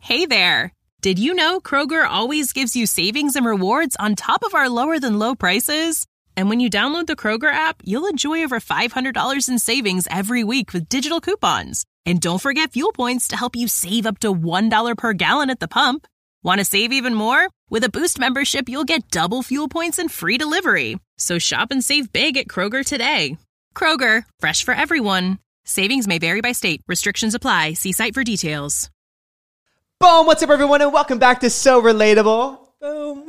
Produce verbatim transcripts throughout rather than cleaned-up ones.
Hey there! Did you know Kroger always gives you savings and rewards on top of our lower-than-low prices? And when you download the Kroger app, you'll enjoy over five hundred dollars in savings every week with digital coupons. And don't forget fuel points to help you save up to one dollar per gallon at the pump. Want to save even more? With a Boost membership, you'll get double fuel points and free delivery. So shop and save big at Kroger today. Kroger, fresh for everyone. Savings may vary by state. Restrictions apply. See site for details. Boom! What's up, everyone, and welcome back to So Relatable. Boom.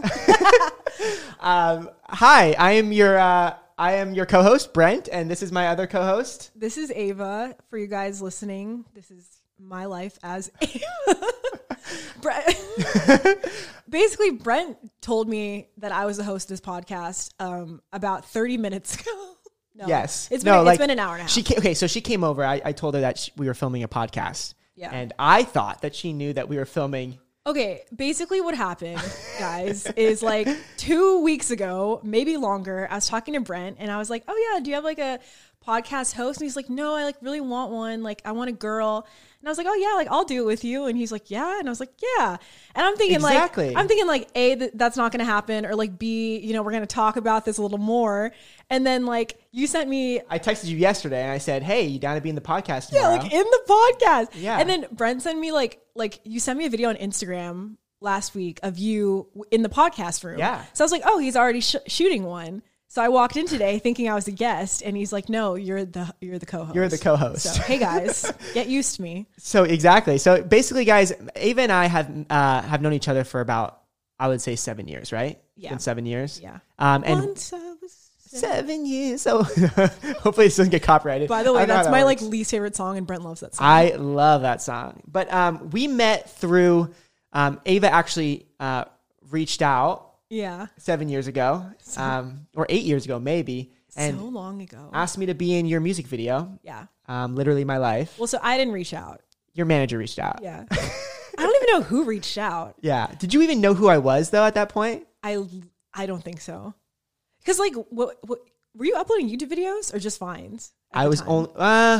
um, hi, I am your uh, I am your co-host Brent, and this is my other co-host. This is Ava. For you guys listening, this is my life as Ava. Brent. Basically, Brent told me that I was the host of this podcast um, about thirty minutes ago. No, yes, it's no, been like, it's been an hour and a half. She came, okay, so she came over. I, I told her that she, we were filming a podcast. Yeah. And I thought that she knew that we were filming. Okay, basically what happened, guys, is like two weeks ago, maybe longer, I was talking to Brent and I was like, oh yeah, do you have like a podcast host? And he's like, no, I like really want one. Like I want a girl. And I was like, oh yeah, like I'll do it with you. And he's like, yeah. And I was like, yeah. And I'm thinking exactly. like, I'm thinking like, A, th- that's not going to happen. Or like B, you know, we're going to talk about this a little more. And then like you sent me. I texted you yesterday and I said, hey, you down to be in the podcast tomorrow? Yeah, like in the podcast. Yeah. And then Brent sent me like, like you sent me a video on Instagram last week of you in the podcast room. Yeah. So I was like, oh, he's already sh- shooting one. So I walked in today thinking I was a guest, and he's like, "No, you're the you're the co-host. You're the co-host." So hey guys, get used to me. So exactly. So basically, guys, Ava and I have uh, have known each other for about, I would say, seven years, right? Yeah, it's been seven years. Yeah. Um, and Once I was seven. seven years. So hopefully, this doesn't get copyrighted. By the way, that's that my works. like least favorite song, and Brent loves that song. I love that song. But um, we met through um, Ava actually uh, reached out. Yeah. Seven years ago, so, um, or eight years ago, maybe. And so long ago. Asked me to be in your music video. Yeah. Um, literally my life. Well, so I didn't reach out. Your manager reached out. Yeah. I don't even know who reached out. Yeah. Did you even know who I was though at that point? I, I don't think so. Because like, what, what were you uploading YouTube videos or just Vines? I was only, uh,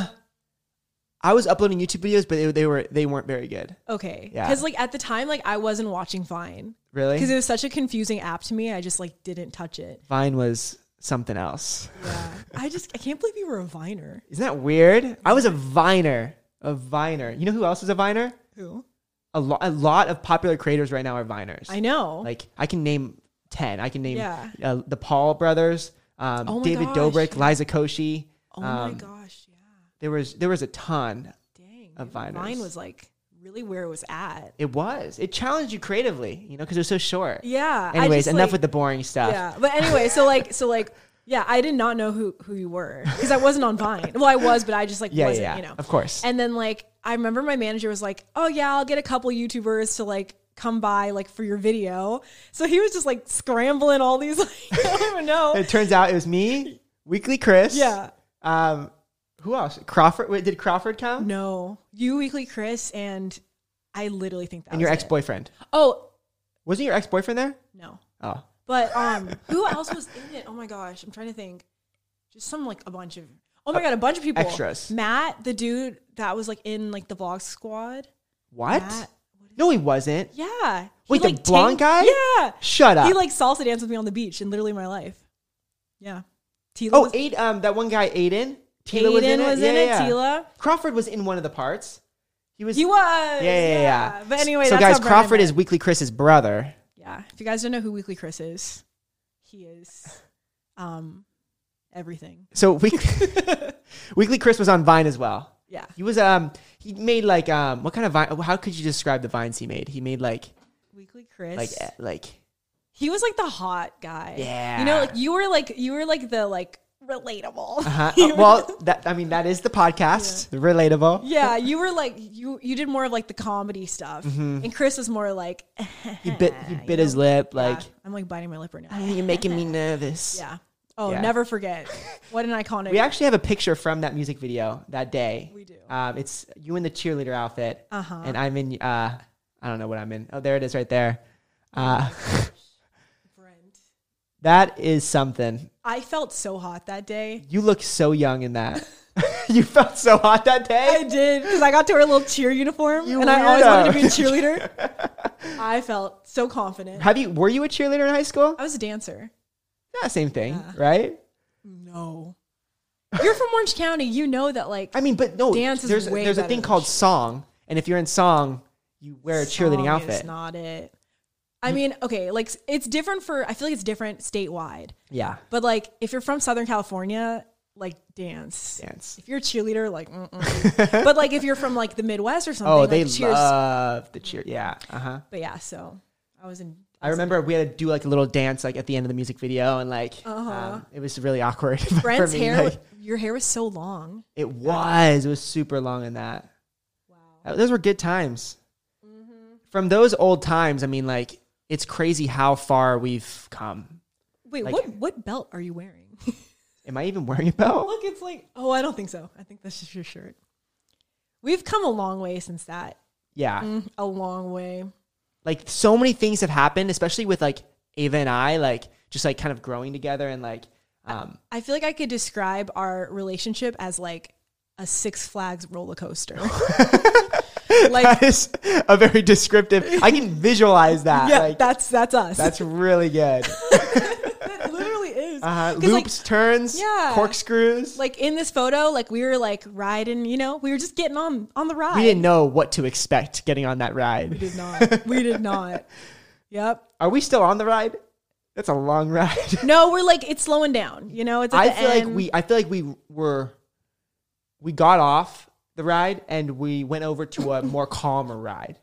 I was uploading YouTube videos, but they, they were, they weren't very good. Okay. Yeah. Because like at the time, like I wasn't watching Vine. Really? Because it was such a confusing app to me. I just like didn't touch it. Vine was something else. Yeah. I just, I can't believe you were a Viner. Isn't that weird? I was a Viner. A Viner. You know who else is a Viner? Who? A, lo- a lot of popular creators right now are Viners. I know. Like I can name ten. I can name yeah. uh, the Paul brothers, um, oh David gosh, Dobrik, yeah. Liza Koshy. Oh um, my gosh, yeah. There was there was a ton Dang, of Viners. Vine was like really where it was at. It was. It challenged you creatively, you know, because it was so short. Yeah. Anyways, just, enough like, with the boring stuff. Yeah. But anyway, so like, so like, yeah, I did not know who, who you were because I wasn't on Vine. Well, I was, but I just like yeah, wasn't, yeah, you know. Of course. And then like, I remember my manager was like, oh yeah, I'll get a couple YouTubers to like come by like for your video. So he was just like scrambling all these, like, I don't even know. It turns out it was me, Weekly Chris. Yeah. Um, who else? Crawford. Wait, did Crawford come? No. You, Weekly Chris, and I literally think that And was your it. ex-boyfriend. Oh. Wasn't your ex-boyfriend there? No. Oh. But um, who else was in it? Oh my gosh, I'm trying to think. Just some like a bunch of. Oh my uh, god, a bunch of people. Extras. Matt, the dude that was like in like the vlog squad. What? Matt, what no, he wasn't. Yeah. Wait, he, the like, blonde tanked, guy? Yeah. Shut up. He like salsa danced with me on the beach in literally my life. Yeah. Tila oh, was, eight. Um, that one guy, Aiden. Tila Aiden was in it. Was in yeah, it yeah. Tila. Crawford was in one of the parts. He was. He was. Yeah, yeah, yeah. yeah. But anyway, so that's guys, how Brian Crawford met. is Weekly Chris's brother. Yeah. If you guys don't know who Weekly Chris is, he is, um, everything. So Weekly, Weekly Chris was on Vine as well. Yeah. He was um he made like um what kind of Vine? How could you describe the Vines he made? He made like Weekly Chris. like eh, like he was like the hot guy. Yeah. You know, like you were like you were like the like relatable. uh-huh. uh, well, that I mean that is the podcast, yeah. Relatable. Yeah, you were like you you did more of like the comedy stuff, mm-hmm. and Chris was more like he bit he bit his know? lip like yeah, I'm like biting my lip right now. You're making me nervous. Yeah. Oh, yeah. never forget. What an iconic. We actually have a picture from that music video that day. We do. Um, it's you in the cheerleader outfit, uh-huh. and I'm in. Uh, I don't know what I'm in. Oh, there it is, right there. Uh, Brent. That is something. I felt so hot that day. You look so young in that. You felt so hot that day? I did, because I got to wear a little cheer uniform, You and I always wanted to be a weirdo. cheerleader. I felt so confident. Have you, were you a cheerleader in high school? I was a dancer. Yeah, same thing, Yeah. right? No. You're from Orange County. You know that, like, I mean, but no, dance is there's, way there's a better thing than call sh- song. And if you're in song, you wear a cheerleading song outfit. is not it. I mean, okay, like, it's different for, I feel like it's different statewide. Yeah. But, like, if you're from Southern California, like, dance. Dance. If you're a cheerleader, like, mm-mm. But, like, if you're from, like, the Midwest or something, Oh, like, they cheers. love the cheer. Yeah. Uh-huh. But, yeah, so I was in. I remember we had to do like a little dance like at the end of the music video, and like Uh-huh. um, it was really awkward. Brent's for me. hair, Like, your hair was so long. it was. It was super long in that. Wow. That- Those were good times. Mm-hmm. From those old times, I mean, like it's crazy how far we've come. Wait, Like- what what belt are you wearing? Am I even wearing a belt? Look, it's like, oh, I don't think so. I think that's just your shirt. We've come a long way since that. Yeah. Mm, a long way. Like so many things have happened, especially with like Ava and I, like just like kind of growing together and like um I feel like I could describe our relationship as like a Six Flags roller coaster. Like, that is a very descriptive. I can visualize that. yeah, like, that's that's us. that's really good. It literally is. Uh-huh. 'Cause, like, Loops, turns, Yeah. corkscrews. like in this photo, like we were like riding, you know, we were just getting on on the ride. We didn't know what to expect getting on that ride. We did not. We did not. Yep. Are we still on the ride? That's a long ride. No, we're like it's slowing down. You know, it's at I the feel end. like we I feel like we were we got off the ride and we went over to a more calmer ride.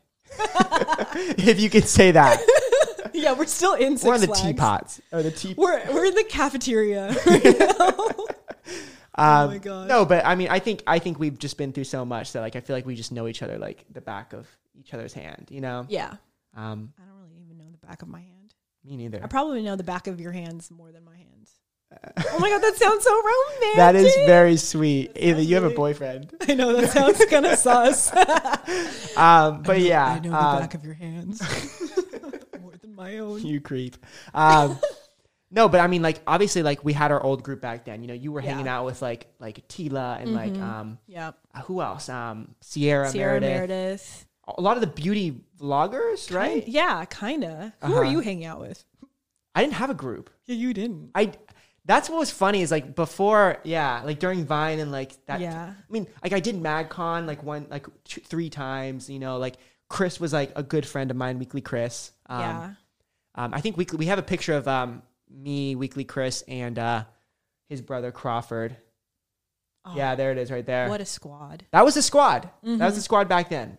If you could say that. Yeah, we're still in Six We're on the Flags. teapots. Or the tea We're we're in the cafeteria. You know? um, oh my gosh. No, but I mean I think I think we've just been through so much that like I feel like we just know each other like the back of each other's hand, you know? Yeah. Um I don't really even know the back of my hand. me neither. I probably know the back of your hands more than my hands. Oh my god, that sounds so romantic. That is very sweet. Ava, you have a sweet. boyfriend. I know that sounds kind of sus. Um, but yeah, I know the um, back of your hands more than my own. you creep. Um, no, but I mean, like obviously, like we had our old group back then. You know, you were Yeah. hanging out with like like Tila and like Mhm. um, Yeah, uh, who else? Um, Sierra, Sierra Meredith. Meredith. A lot of the beauty vloggers, right? Kind- yeah, kind of. Who are Uh-huh. you hanging out with? I didn't have a group. Yeah, you didn't. I. That's what was funny is like before, yeah, like during Vine and like that. Yeah. I mean, like I did MagCon like one, like two, three times. You know, like Chris was like a good friend of mine, Weekly Chris. Um, yeah. Um, I think weekly we have a picture of um, me, Weekly Chris, and uh, his brother Crawford. Oh, Yeah, there it is, right there. What a squad. That was the squad. That was Mhm. the squad back then.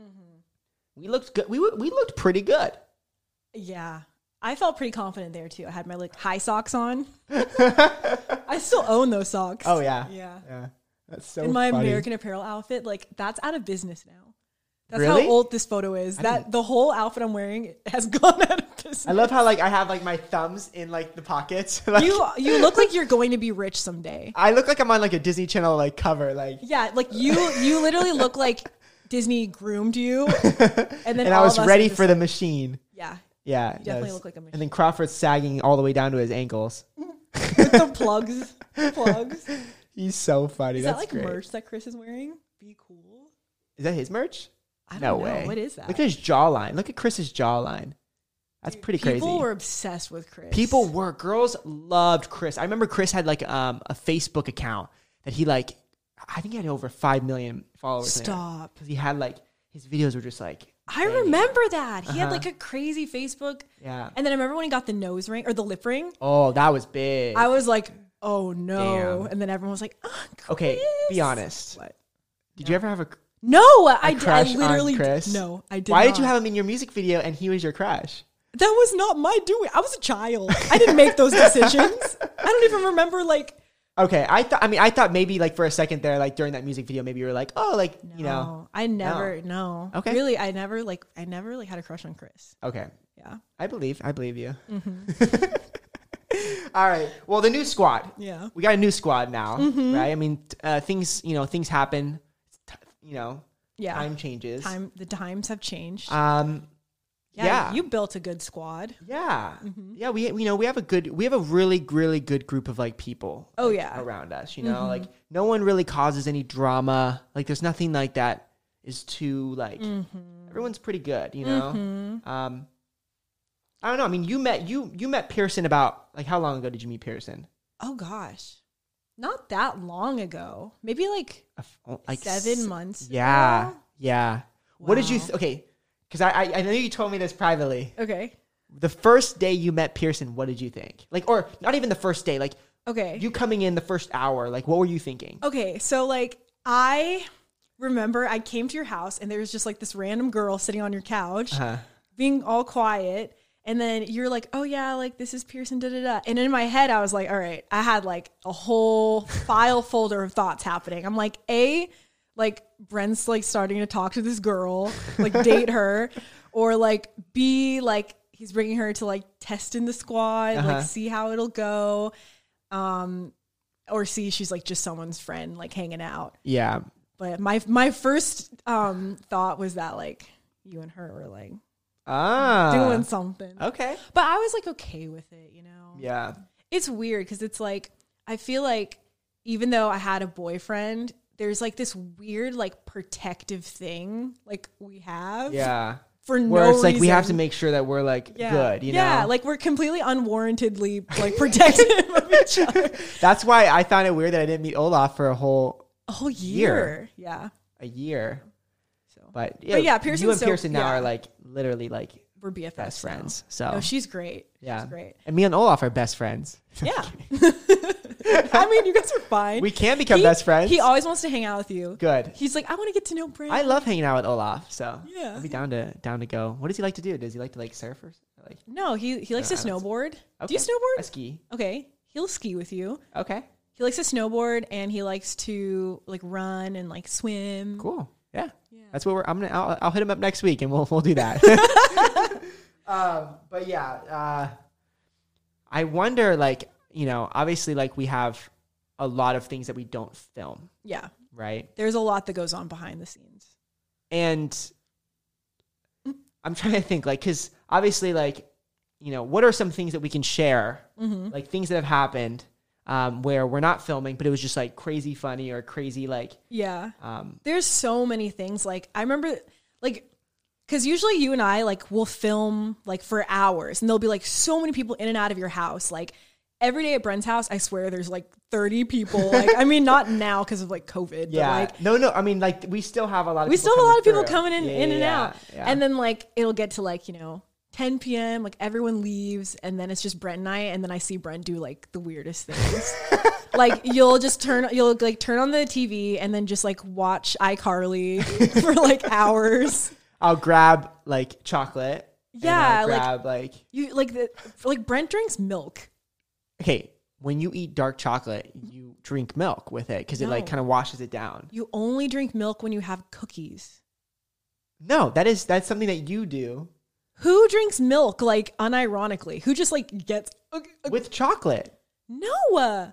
We looked good. We were- we looked pretty good. Yeah. I felt pretty confident there too. I had my like high socks on. I still own those socks. Oh yeah, Yeah. yeah. That's so. In my funny. American Apparel outfit, like that's out of business now. That's Really? how old this photo is. I That didn't- the whole outfit I'm wearing has gone out of business. I love how like I have like my thumbs in like the pockets. Like, you you look like you're going to be rich someday. I look like I'm on like a Disney Channel like cover, like. Yeah, like you you literally look like Disney groomed you, and then And I all was of us are ready just for the like- machine. yeah, Yeah, you it definitely does. look like a machine. And then Crawford's sagging all the way down to his ankles. with the plugs, plugs. He's so funny. Is That's that like great. merch that Chris is wearing? Be cool. Is that his merch? I don't No know. way. What is that? Look at his jawline. Look at Chris's jawline. That's pretty crazy. People were obsessed with Chris. People were. Girls loved Chris. I remember Chris had like um, a Facebook account that he like, I think he had over five million followers. Stop. Because he had like, his videos were just like. I banging. remember that. He had Uh-huh. like a crazy Facebook. Yeah. And then I remember when he got the nose ring or the lip ring. Oh, that was big. I was like, oh no. Damn. And then everyone was like, oh, Okay, be Chris. honest. What? Did you ever have a. No, I, did, I crush on literally Chris? no, I did. Why not. did you have him in your music video and he was your crush? That was not my doing. I was a child. I didn't make those decisions. I don't even remember like. Okay, I thought. I mean, I thought maybe like for a second there, like during that music video, maybe you were like, oh, like you know. No, I never. No. Okay. Really, I never like. I never like had a crush on Chris. Okay, Yeah. I believe. I believe you. Mm-hmm. All right. Well, the new squad. Yeah. We got a new squad now, Mm-hmm. right? I mean, t- uh, things. You know, things happen. T- you know, Yeah. time changes. Time. The times have changed. Um, Yeah, Yeah. you built a good squad. Yeah. Mm-hmm. Yeah, we we you know, we have a good we have a really really good group of like people Oh, like, yeah. around us, you know? Mm-hmm. Like no one really causes any drama. Like there's nothing like that is too like Mm-hmm. everyone's pretty good, you know? Um I don't know. I mean, you met you you met Pearson about like how long ago did you meet Pearson? Oh gosh, not that long ago. Maybe like A f- oh, like seven s- months. Yeah. ago? Yeah. What did you Wow. th- okay, cuz I, I I know you told me this privately. Okay. The first day you met Pearson, what did you think? Like or not even the first day, like Okay. you coming in the first hour, like what were you thinking? Okay, so like I remember I came to your house and there was just like this random girl sitting on your couch, Uh-huh. being all quiet, and then you're like, "Oh yeah, like this is Pearson." Da da da. And in my head, I was like, "All right," I had like a whole file folder of thoughts happening. I'm like, "A, like Brent's like starting to talk to this girl, like date her," or like B, like he's bringing her to like test in the squad, Uh-huh. like see how it'll go." Um, or C, she's like just someone's friend, like hanging out. Yeah. But my my first um thought was that like you and her were like Ah. doing something. Okay. But I was like okay with it, you know. Yeah. It's weird because it's like I feel like even though I had a boyfriend, there's like this weird like protective thing like we have Yeah. for no Where it's like we have to reason. make sure that we're like yeah. good, you yeah, know? like we're completely unwarrantedly like protective of each other. That's why I found it weird that I didn't meet Olaf for a whole A whole Year. year. Yeah. a year. So But yeah, But yeah, you Pearson's and so- Pearson now yeah. are like literally like we're B F Fs best now. friends. So No, she's great. yeah. She's great. And me and Olaf are best friends. Yeah. I mean, you guys are fine. We can become He- best friends. He always wants to hang out with you. Good. He's like, I want to get to know Brent. I love hanging out with Olaf, so Yeah. I'll be down to down to go. What does he like to do? Does he like to like surf or like No, he he likes No, to I don't- snowboard. okay. Do you snowboard? I ski. Okay, he'll ski with you. Okay. He likes to snowboard and he likes to like run and like swim. Cool. Yeah. Yeah. That's what we're I'm gonna I'll, I'll hit him up next week and we'll we'll do that. um but yeah, uh I wonder like, you know, obviously like we have a lot of things that we don't film, Yeah, right? there's a lot that goes on behind the scenes. And I'm trying to think like cuz obviously like, you know, what are some things that we can share? Mm-hmm. Like things that have happened um where we're not filming but it was just like crazy funny or crazy like Yeah, um there's so many things. Like I remember, like, because usually you and I like will film like for hours, and there'll be like so many people in and out of your house. Like every day at Brent's house, I swear there's like thirty people. Like I mean, not now because of like COVID. yeah. But, like no, no. I mean, like we still have a lot of we people still have a lot of people through. coming in, Yeah, in and yeah, out. yeah. And then like it'll get to like, you know, ten p.m. like everyone leaves, and then it's just Brent and I, and then I see Brent do like the weirdest things. Like you'll just turn you'll like turn on the T V and then just like watch iCarly for like hours. I'll grab like chocolate. and Yeah, I'll like- grab like, You like the like Brent drinks milk. okay. When you eat dark chocolate, you drink milk with it because it like No. kind of washes it down. You only drink milk when you have cookies. No, that is that's something that you do Who drinks milk like unironically? Who just like gets uh, uh, with chocolate. no uh,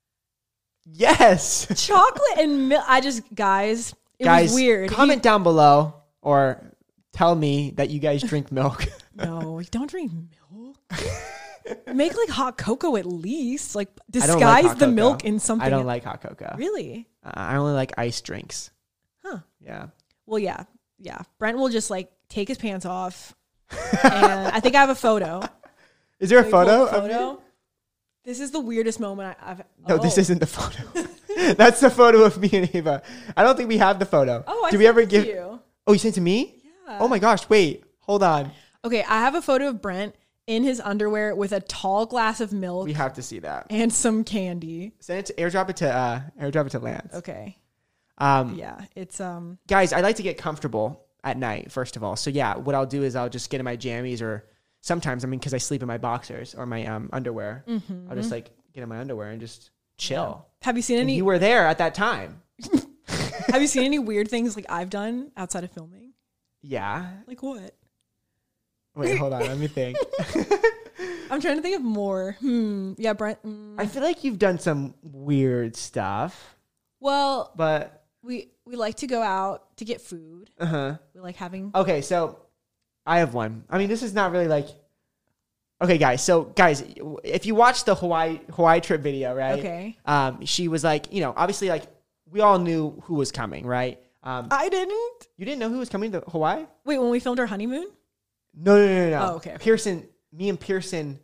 Yes, chocolate and milk? I just guys, it guys, was weird. comment down below or tell me that you guys drink milk. He- no, you don't drink milk. Make like hot cocoa at least. Like I don't disguise like hot the cocoa. milk in something. I don't like hot cocoa. Really? Uh, I only like iced drinks. Huh. Yeah. Well, yeah, yeah. Brent will just like take his pants off, and I think I have a photo. Is there a Can we pull photo? the of me? photo? This is the weirdest moment I, I've. No, this oh. isn't the photo. That's the photo of me and Ava. I don't think we have the photo. Oh, I Did we sent ever it to give? you. Oh, you sent it to me? Yeah. Oh my gosh! Wait, hold on. Okay, I have a photo of Brent in his underwear with a tall glass of milk We have to see that. and some candy. Send it to airdrop it to uh, airdrop it to Lance. Okay. Um, Yeah, it's um. guys, I like to get comfortable at night. First of all, so yeah, what I'll do is I'll just get in my jammies or sometimes I mean because I sleep in my boxers or my um underwear. Mm-hmm. I'll just like get in my underwear and just chill. Have you seen And any? you were there at that time. have you seen any weird things like I've done outside of filming? Yeah. Like what? Wait, hold on. Let me think. I'm trying to think of more. Hmm. Yeah, Brent. mm. I feel like you've done some weird stuff, Well, but we we like to go out to get food. uh huh. We like having. Okay, so I have one. I mean, this is not really like. Okay, guys. So, guys, if you watch the Hawaii Hawaii trip video, right? Okay. Um, she was like, you know, obviously, like we all knew who was coming, right? Um, I didn't. you didn't know who was coming to Hawaii? Wait, when we filmed our honeymoon? No, no, no, no. no. Oh, okay, okay. Pearson, me and Pearson,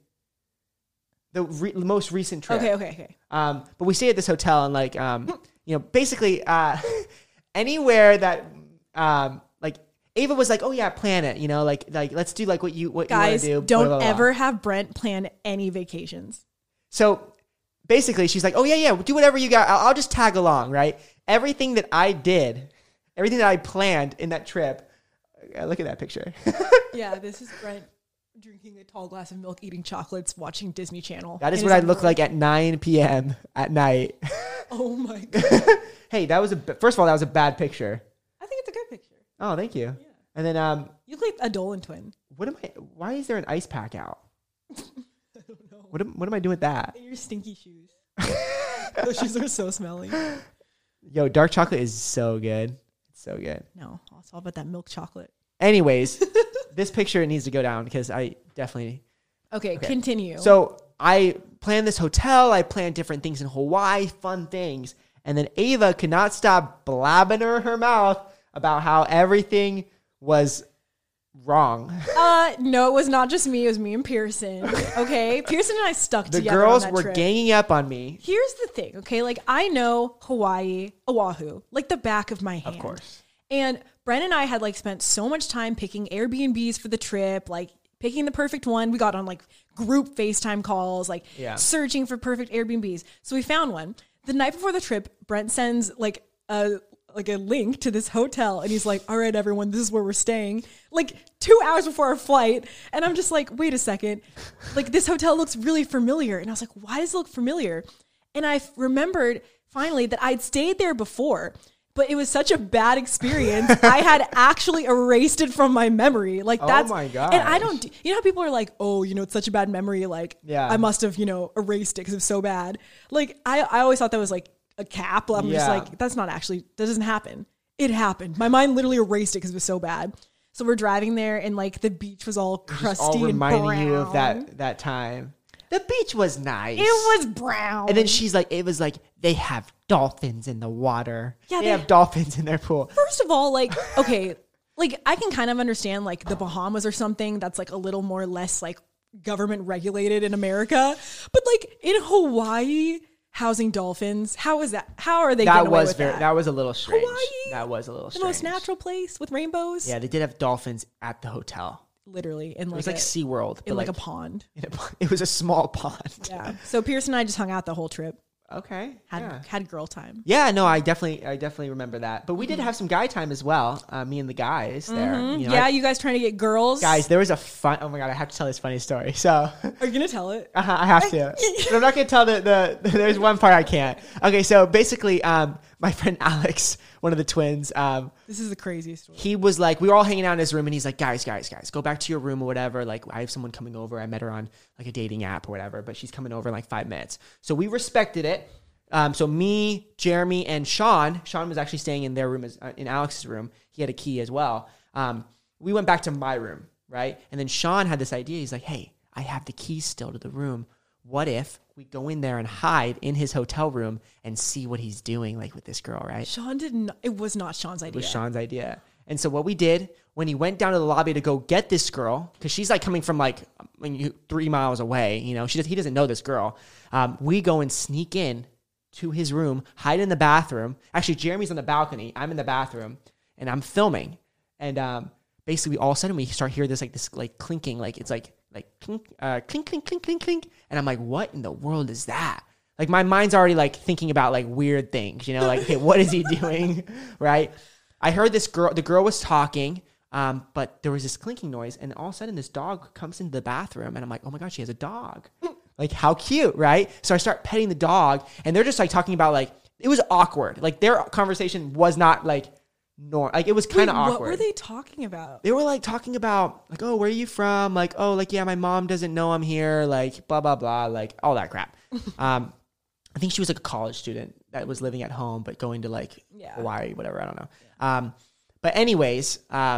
the re- most recent trip. Okay, okay, okay. Um, but we stayed at this hotel and like, um, you know, basically, uh, anywhere that, um, like Ava was like, oh yeah, plan it, you know, like, like let's do like what you what Guys, you want to do. don't blah, blah, blah. ever have Brent plan any vacations. So basically, she's like, oh yeah, yeah, do whatever you got. I'll, I'll just tag along, right? Everything that I did, everything that I planned in that trip. Uh, look at that picture. Yeah, this is Brent drinking a tall glass of milk, eating chocolates, watching Disney Channel. That is in what I his look underwear. like at nine p.m. at night. Oh my God. Hey, that was a first of all, that was a bad picture. I think it's a good picture. Oh, thank you. Yeah. And then, um, You look like a Dolan twin. what am I? Why is there an ice pack out? I don't know. What am, what am I doing with that? Your stinky shoes. Those shoes are so smelly. Yo, dark chocolate is so good. It's so good. No, it's all about that milk chocolate. Anyways, this picture needs to go down because I definitely. Okay, Okay. continue. So I planned this hotel. I planned different things in Hawaii, fun things. And then Ava could not stop blabbing her, her mouth about how everything was wrong. uh, no, it was not just me. It was me and Pearson. Okay, Pearson and I stuck The together. girls on that were trip. ganging up on me. Here's the thing, okay? Like, I know Hawaii, Oahu, like the back of my hand. Of course. And Brent and I had like spent so much time picking Airbnbs for the trip, like picking the perfect one. We got on like group FaceTime calls, like Yeah. searching for perfect Airbnbs. So we found one. The night before the trip, Brent sends like a like a link to this hotel and he's like, all right, everyone, this is where we're staying. Like two hours before our flight. And I'm just like, wait a second. Like this hotel looks really familiar. And I was like, why does it look familiar? And I remembered finally that I'd stayed there before, but it was such a bad experience. I had actually erased it from my memory. Like that's, my and I gosh. don't, do- you know how people are like, oh, you know, it's such a bad memory. Like Yeah. I must have, you know, erased it because it was so bad. Like I, I always thought that was like a cap. I'm just Yeah. like, that's not actually, that doesn't happen. It happened. My mind literally erased it because it was so bad. So we're driving there and like the beach was all crusty Just all and reminding brown. you of that that time. The beach was nice. It was brown. And then she's like, it was like, they have dolphins in the water. Yeah, they, they- have dolphins in their pool. First of all, like, okay, like I can kind of understand like the Bahamas or something that's like a little more less like government regulated in America. But like in Hawaii, housing dolphins, how is that? How are they That getting away was with very, that? that was a little strange. Hawaii? That was a little the strange. most natural place with rainbows? Yeah, they did have dolphins at the hotel. Literally in It like, was like a, SeaWorld. in but like, a pond. in a It was a small pond. Yeah. So Pierce and I just hung out the whole trip. Okay. Had yeah. had girl time. Yeah, no, I definitely, I definitely remember that. But we did have some guy time as well. Uh, me and the guys there. You know, Yeah, I- you guys trying to get girls? guys, there was a fun. Oh my god, I have to tell this funny story. So, Are you gonna tell it? uh I have to. But I'm not gonna tell the, the. There's one part I can't. Okay, so basically, um, my friend Alex, one of the twins, um, This is the craziest story. he was like, we were all hanging out in his room, and he's like, guys, guys, guys, go back to your room or whatever. Like, I have someone coming over. I met her on like a dating app or whatever, but she's coming over in like five minutes. So we respected it. Um, so me, Jeremy, and Sean, Sean was actually staying in their room, as, uh, in Alex's room. He had a key as well. Um, we went back to my room, right? And then Sean had this idea. He's like, hey, I have the keys still to the room. What if we go in there and hide in his hotel room and see what he's doing, like with this girl, right? Sean did not. It was not Sean's idea. It was Sean's idea. And so what we did when he went down to the lobby to go get this girl, because she's like coming from like I mean, three miles away, you know, she does, he doesn't know this girl. Um, we go and sneak in to his room, hide in the bathroom. Actually, Jeremy's on the balcony. I'm in the bathroom, and I'm filming. And um, basically, all of a sudden, we start hearing this like this like clinking, like it's like like clink, uh, clink, clink, clink, clink, clink. And I'm like, what in the world is that? Like my mind's already like thinking about like weird things, you know, like, okay, what is he doing, right? I heard this girl. The girl was talking, um, but there was this clinking noise, and all of a sudden, this dog comes into the bathroom, and I'm like, oh my god, she has a dog. Like, how cute, right? So I start petting the dog, and they're just like talking about like, it was awkward. Like their conversation was not like normal. Like it was kind of Wait, awkward. What were they talking about? They were like talking about like, oh, where are you from? Like, oh, like, yeah, my mom doesn't know I'm here. Like, blah, blah, blah. Like all that crap. um, I think she was like a college student that was living at home, but going to like Yeah. Hawaii, whatever. I don't know. Um, but anyways, um,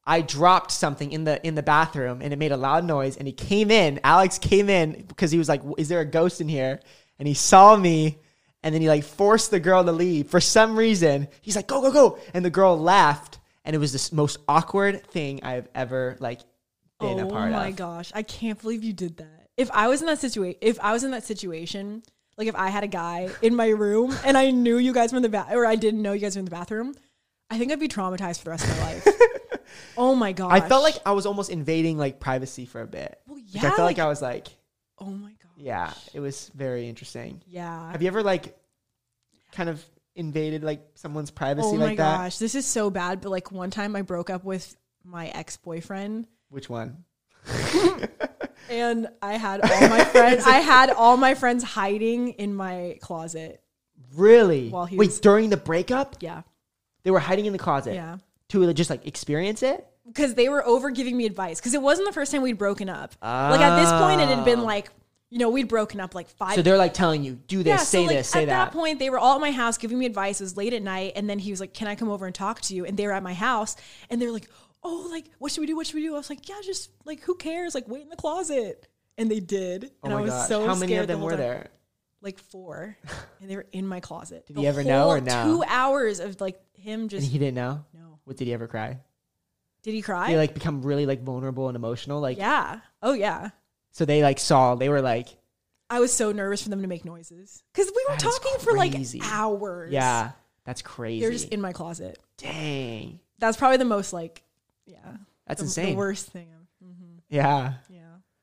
I dropped something in the in the bathroom and it made a loud noise. And he came in. Alex came in because he was like, "Is there a ghost in here?" And he saw me. And then he like forced the girl to leave for some reason. He's like, "Go, go, go!" And the girl left. And it was the most awkward thing I've ever like been oh a part of. Oh my gosh, I can't believe you did that. If I was in that situation, if I was in that situation, like if I had a guy in my room and I knew you guys were in the bath, or I didn't know you guys were in the bathroom, I think I'd be traumatized for the rest of my life. Oh my gosh. I felt like I was almost invading like privacy for a bit. Well, Like, yeah. I felt like, like I was like, oh my gosh. Yeah, it was very interesting. Yeah. Have you ever like kind of invaded like someone's privacy oh like that? Oh my gosh, this is so bad. But like one time I broke up with my ex-boyfriend. Which one? And I had all my friends. I had all my friends hiding in my closet. Really? While he Wait, was, during the breakup? Yeah. They were hiding in the closet. Yeah. To just like experience it? Because they were over giving me advice. Because it wasn't the first time we'd broken up. Oh. Like at this point, it had been like, you know, we'd broken up like five. So they're like telling you, do this, yeah, say so like this, say at that. At that point, they were all at my house giving me advice. It was late at night. And then he was like, "Can I come over and talk to you?" And they were at my house. And they were like, "Oh, like, what should we do? What should we do?" I was like, "Yeah, just like, who cares? Like, wait in the closet." And they did. Oh and my I was gosh. so How scared many of them the were time. there? Like four. And they were in my closet. Did the he ever know or no? Two hours of like him just. And he didn't know? No. What, did he ever cry? Did he cry? Did he like become really like vulnerable and emotional? Like, yeah. Oh, yeah. So they like saw, they were like. I was so nervous for them to make noises. Because we were That is talking for like crazy. hours. Yeah. That's crazy. They're just in my closet. Dang. That's probably the most like, yeah. That's the, insane. The worst thing. Mm-hmm. Yeah. Yeah.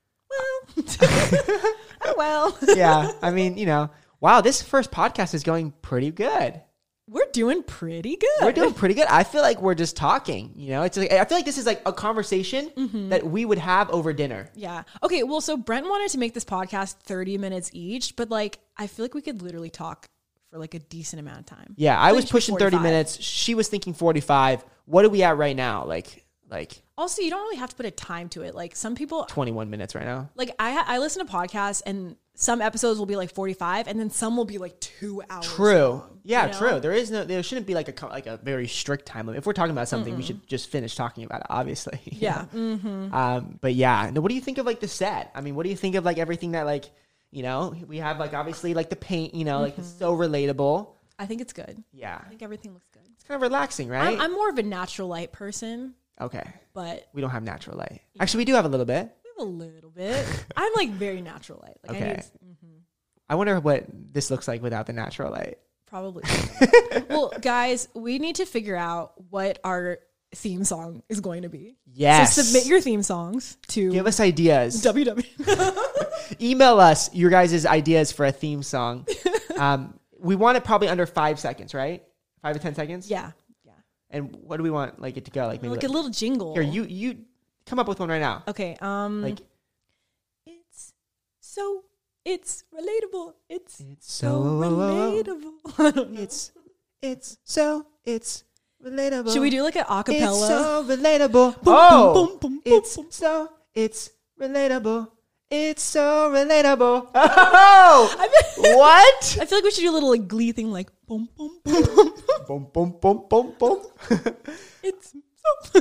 Well. Oh, well. Yeah. I mean, you know, wow, this first podcast is going pretty good. We're doing pretty good. We're doing pretty good. I feel like we're just talking, you know, it's like, I feel like this is like a conversation mm-hmm. that we would have over dinner. Yeah. Okay. Well, so Brent wanted to make this podcast thirty minutes each, but like, I feel like we could literally talk for like a decent amount of time. Yeah. I like was pushing thirty minutes. She was thinking forty-five. What are we at right now? Like, like also you don't really have to put a time to it. Like some people, twenty-one minutes right now. Like I, ha- I listen to podcasts and some episodes will be like forty-five and then some will be like two hours. True. Long, yeah, you know? true. There is no, there shouldn't be like a, like a very strict time limit. If we're talking about something, Mm-mm. we should just finish talking about it, obviously. Yeah. Mm-hmm. Um, but yeah, no, what do you think of like the set? I mean, what do you think of like everything that like, you know, we have like obviously like the paint, you know, mm-hmm. like it's so relatable. I think it's good. Yeah. I think everything looks good. It's kind of relaxing, right? I'm, I'm more of a natural light person. Okay. But we don't have natural light. Yeah. Actually, we do have a little bit. We have a little bit. I'm like very natural light. Like okay. I, need, mm-hmm. I wonder what this looks like without the natural light. Probably. Well, guys, we need to figure out what our theme song is going to be. Yes. So submit your theme songs to give us ideas. W W. Email us your guys' ideas for a theme song. Um, we want it probably under five seconds, right? Five to ten seconds. Yeah. Yeah. And what do we want like it to go? Like maybe like, like a little jingle. Here, you you come up with one right now. Okay. Um. Like it's so it's relatable. It's it's so, relatable. it's it's so it's relatable. Should we do like an acapella? It's so relatable. Boom, oh, boom, boom, boom, it's boom. so it's relatable. It's so relatable. Oh, I mean, what? I feel like we should do a little like Glee thing, like boom, boom, boom, boom, boom, boom, boom, boom, boom. It's so.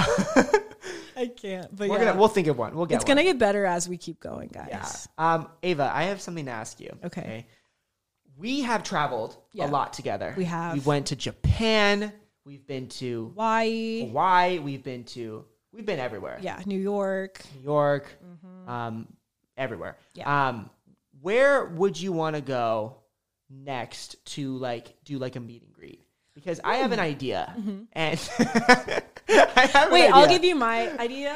I can't. But We're yeah. gonna we'll think of one. We'll get. It's one. gonna get better as we keep going, guys. Yeah. Um, Ava, I have something to ask you. Okay. okay? We have traveled yeah. a lot together. We have. We went to Japan. We've been to Hawaii. Hawaii. We've been to. We've been everywhere. Yeah, New York. New York. Mm-hmm. Um, everywhere. Yeah. Um, where would you want to go next to like do like a meet and greet? Because I have an idea, mm-hmm. and I have Wait, an idea. I'll give you my idea.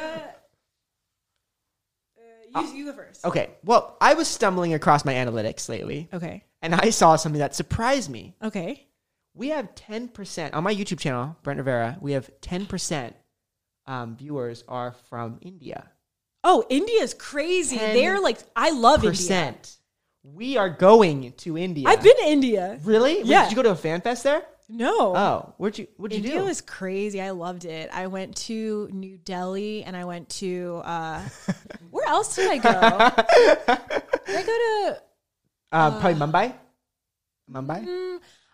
Uh, you, you go first. Okay. Well, I was stumbling across my analytics lately. Okay. And I saw something that surprised me. Okay. We have ten percent on my YouTube channel, Brent Rivera. We have ten percent um, viewers are from India. Oh, India's crazy. They're like, I love percent. India. We are going to India. I've been to India. Really? Yeah. Wait, did you go to a fan fest there? No. Oh, where'd you what'd you India do? India was crazy. I loved it. I went to New Delhi and I went to uh where else did I go? Did I go to uh, uh, probably Mumbai? Mumbai? Mm,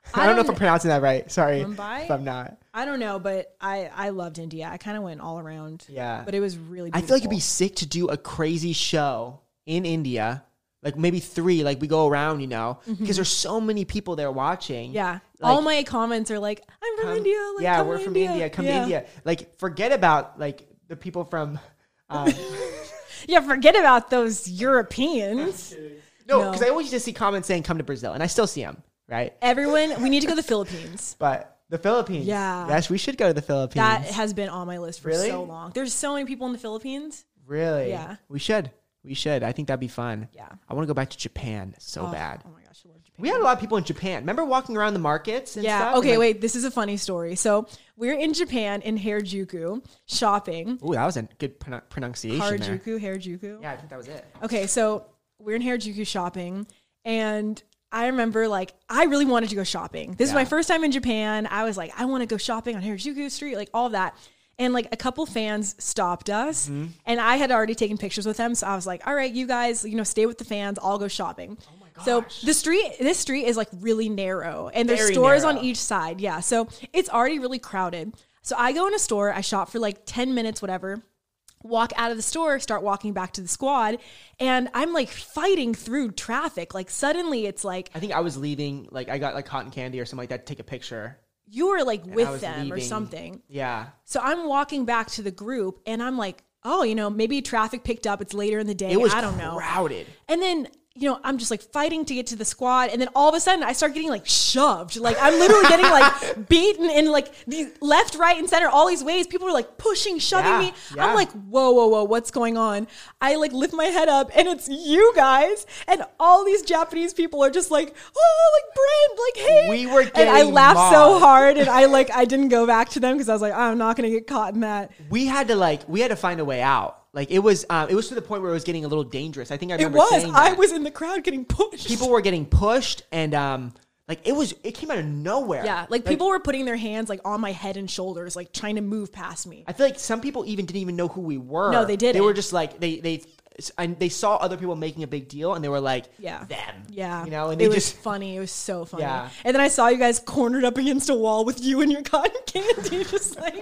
I, I don't know if I'm pronouncing that right. Sorry Mumbai? if I'm not. I don't know, but I, I loved India. I kind of went all around. Yeah. But it was really beautiful. I feel like it'd be sick to do a crazy show in India. Like maybe three, like we go around, you know, because mm-hmm. there's so many people there watching. Yeah. Like, all my comments are like, I'm from come, India. Like, yeah, come we're to from India. India. Come yeah. to India. Like forget about like the people from... Um, yeah, forget about those Europeans. no, because no. I always just see comments saying come to Brazil, and I still see them, right? Everyone, we need to go to the Philippines. But the Philippines. Yeah. Yes, we should go to the Philippines. That has been on my list for really? so long. There's so many people in the Philippines. Really? Yeah. We should. We should. I think that'd be fun. Yeah. I want to go back to Japan so oh, bad. Oh my gosh, I love Japan. We had a lot of people in Japan. Remember walking around the markets and yeah. stuff? Okay, like, wait. This is a funny story. So we're in Japan in Harajuku shopping. Ooh, that was a good pron- pronunciation Harajuku, there. Harajuku. Yeah, I think that was it. Okay, so we're in Harajuku shopping, and I remember like I really wanted to go shopping. This yeah. is my first time in Japan. I was like, I want to go shopping on Harajuku Street, like all of that. And like a couple fans stopped us mm-hmm. and I had already taken pictures with them. So I was like, all right, you guys, you know, stay with the fans. I'll go shopping. Oh my gosh. So the street, this street is like really narrow and there's Very stores narrow. on each side. Yeah. So it's already really crowded. So I go in a store, I shop for like ten minutes, whatever, walk out of the store, start walking back to the squad. And I'm like fighting through traffic. Like suddenly it's like, I think I was leaving, like I got like cotton candy or something like that to take a picture. You were like with them leaving. or something. Yeah. So I'm walking back to the group and I'm like, oh, you know, maybe traffic picked up. It's later in the day. It was I don't know. crowded. And then, you know, I'm just like fighting to get to the squad. And then all of a sudden I start getting like shoved. Like I'm literally getting like beaten in like the left, right, and center, all these ways. People are like pushing, shoving yeah, me. Yeah. I'm like, whoa, whoa, whoa, what's going on? I like lift my head up and it's you guys. And all these Japanese people are just like, oh, like Brent, like, hey. We were getting And I laughed mobbed. so hard and I like, I didn't go back to them because I was like, I'm not going to get caught in that. We had to like, we had to find a way out. Like it was, um, it was to the point where it was getting a little dangerous. I think I remember it was. saying that. I was in the crowd getting pushed. People were getting pushed, and um, like it was, it came out of nowhere. Yeah, like, like people were putting their hands like on my head and shoulders, like trying to move past me. I feel like some people even didn't even know who we were. No, they didn't. They were just like they they. And they saw other people making a big deal, and they were like, "Yeah, them." Yeah, you know, and they it was just funny. It was so funny. Yeah. And then I saw you guys cornered up against a wall with you and your cotton candy, just like.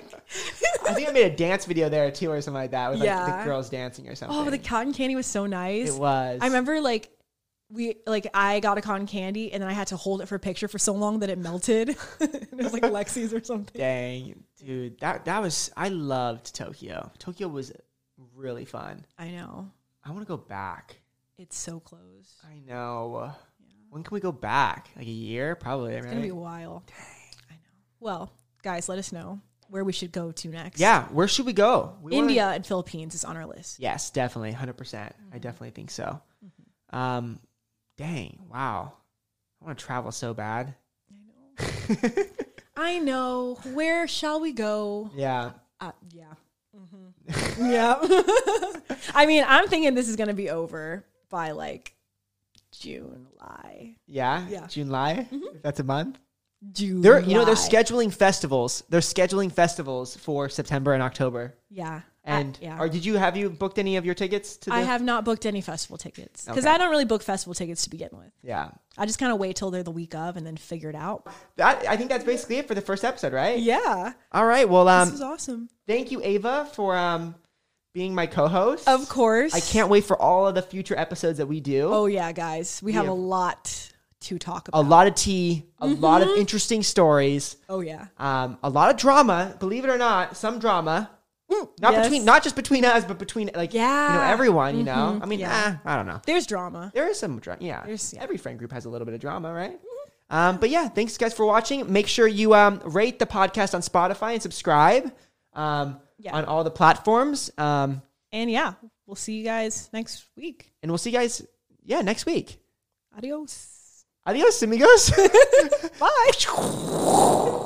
I think I made a dance video there too, or something like that, with like yeah. the girls dancing or something. Oh, but the cotton candy was so nice. It was. I remember like. We like I got a cotton candy and then I had to hold it for a picture for so long that it melted. It was like Lexi's or something. Dang, dude, that that was I loved Tokyo. Tokyo was really fun. I know. I want to go back. It's so close. I know. Yeah. When can we go back? Like a year, probably. It's right? gonna be a while. Dang. I know. Well, guys, let us know where we should go to next. Yeah, where should we go? We India wanna... and Philippines is on our list. Yes, definitely, one hundred percent. Mm-hmm. I definitely think so. Mm-hmm. Um. Dang, wow. I want to travel so bad. I know. I know. Where shall we go? Yeah. Uh, yeah. Mm-hmm. Yeah. I mean, I'm thinking this is going to be over by like June, July. Yeah? Yeah. June, July? Mm-hmm. That's a month? June. They're, you know, they're scheduling festivals. They're scheduling festivals for September and October. Yeah. And uh, yeah. Or did you have you booked any of your tickets? To the... I have not booked any festival tickets because okay. I don't really book festival tickets to begin with. Yeah, I just kind of wait till they're the week of and then figure it out. That, I think that's basically it for the first episode, right? Yeah. All right. Well, um, this was awesome. Thank you, Ava, for um being my co-host. Of course. I can't wait for all of the future episodes that we do. Oh yeah, guys, we, we have, have a lot to talk about. A lot of tea, a mm-hmm. lot of interesting stories. Oh yeah. Um, a lot of drama. Believe it or not, some drama. Not yes. between, not just between us, but between like yeah. you know everyone. You mm-hmm. know, I mean, yeah. eh, I don't know. There's drama. There is some drama. Yeah. There's, yeah, every friend group has a little bit of drama, right? Mm-hmm. Um, but yeah, thanks guys for watching. Make sure you um rate the podcast on Spotify and subscribe um yeah. on all the platforms. Um, and yeah, we'll see you guys next week. And we'll see you guys, yeah, next week. Adios. Adios, amigos. Bye.